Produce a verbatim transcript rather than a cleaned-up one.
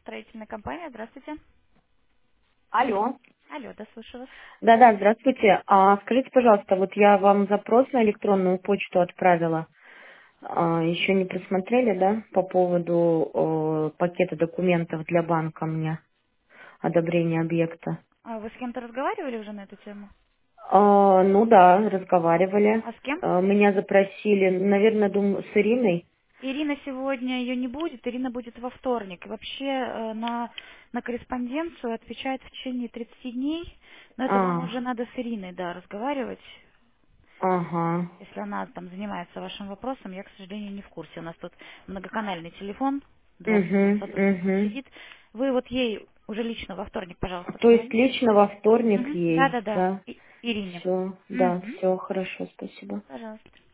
строительная компания. Здравствуйте. Алло. Алло, да, слышу вас. Да-да, здравствуйте. А, скажите, пожалуйста, вот я вам запрос на электронную почту отправила. А, еще не просмотрели, да, по поводу э, пакета документов для банка мне, одобрения объекта? А вы с кем-то разговаривали уже на эту тему? А, ну да, разговаривали. А с кем? А, меня запросили, наверное, думаю, с Ириной. Ирина сегодня ее не будет, Ирина будет во вторник. И вообще э, на, на корреспонденцию отвечает в течение тридцати дней. Но это вам А, уже надо с Ириной, да, разговаривать. ага. Если она там занимается вашим вопросом, я, к сожалению, не в курсе. У нас тут многоканальный телефон, два, двух Угу, сотрудников угу. сидит. Вы вот ей уже лично во вторник, пожалуйста, То есть позвоните. лично во вторник Мгм. ей, Да-да-да, да? И- Ирине. Все, да, Мгм. все, хорошо, спасибо. Пожалуйста.